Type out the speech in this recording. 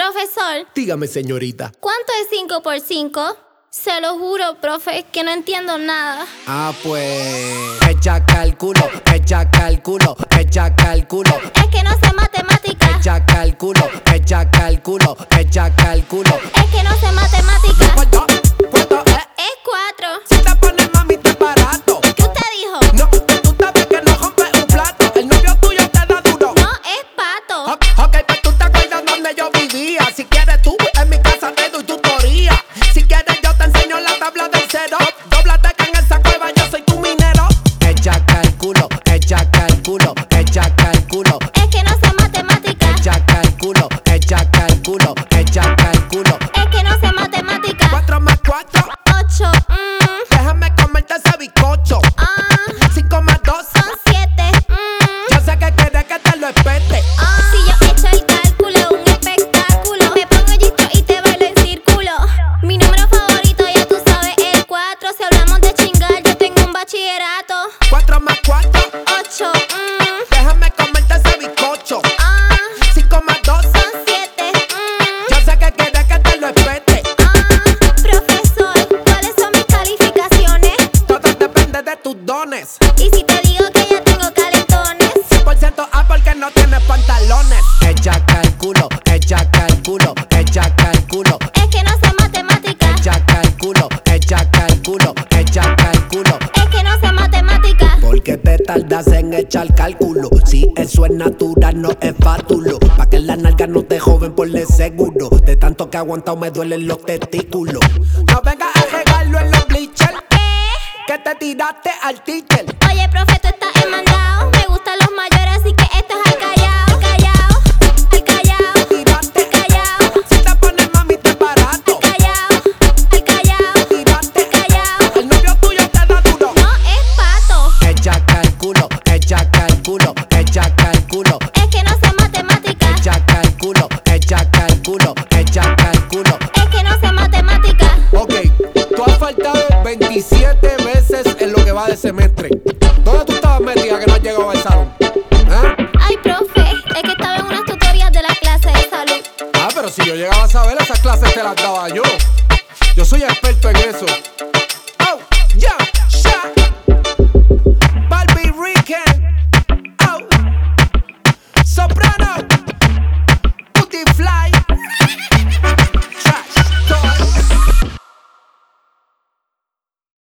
Profesor, Dígame, señorita. ¿cuánto es 5 por 5? Se lo juro, profe, que no entiendo nada. Ah, pues. Echa cálculo, echa cálculo, echa cálculo. Es que no sé matemática. Echa cálculo, echa cálculo, echa cálculo. Es que no sé matemática. ¿Cuánto? ¿Cuánto es? Es 4. Si te pones mami, te barato. ¿Qué usted dijo? No, que tú sabes que no rompes un plato. El novio tuyo te da duro. No, es pato. Ok, pues tú te acuerdas donde yo vivía. Si quieres tú, en mi casa te doy tutoría. Si quieres yo te enseño la tabla del cero. Dóblate que en esa cueva yo soy tu minero. Echa cálculo, echa cálculo, echa cálculo. Es que no sé matemática. Echa cálculo, echa cálculo, echa cálculo. Es que no sé matemática. 4 más 4, 8. déjame comerte ese bizcocho. 5 más 2, Son 7. yo sé que quieres que te lo espete. Si yo echo el cálculo, un espectáculo. Me pongo listo y te bailo en círculo. Mi número favorito, ya tú sabes, el 4. Si hablamos de chingar, yo tengo un bachillerato. 4 más 4, 8. déjame comerte ese bizcocho. 5 más 2, Son 7. yo sé que quieres que te lo espete. Profesor, ¿cuáles son mis calificaciones? Todo depende de tus dones. Y si te digo que ya tengo calentones. 100% A porque no tienes pantalones. Echa cálculo, echa cálculo, echa cálculo. Es que no sé matemática. Echa cálculo, echa cálculo, echa cálculo. Es que no sé matemática. ¿Por qué te tardas en echar cálculo? Si eso es natural, no es fátulo. Pa' que la nalga no te joven, ponle seguro. De tanto que he aguantado me duelen los testículos. No vengas a regarlo en los bleachers, que te tiraste al teacher. Oye, profe, tú estás enmandado. Me gustan los mayores, así que esto es al callao. Callao, al callao, Tiraste, callao, si te pones mami te barato. callao, al callao, Tiraste, callao. el novio tuyo te da duro. No es pato. Echa cálculo, echa cálculo, echa cálculo. Es que no sé matemática. Echa cálculo, echa cálculo, echa cálculo. Es que no sé matemática. Ok, tú has faltado 27 veces en lo que va de semestre. ¿Dónde tú estabas metida que no has llegado al salón? ¿Ah? Ay, profe, es que estaba en unas tutorías de la clase de salud. Ah, pero si yo llegaba a saber, esas clases te las daba yo. Yo soy experto en eso.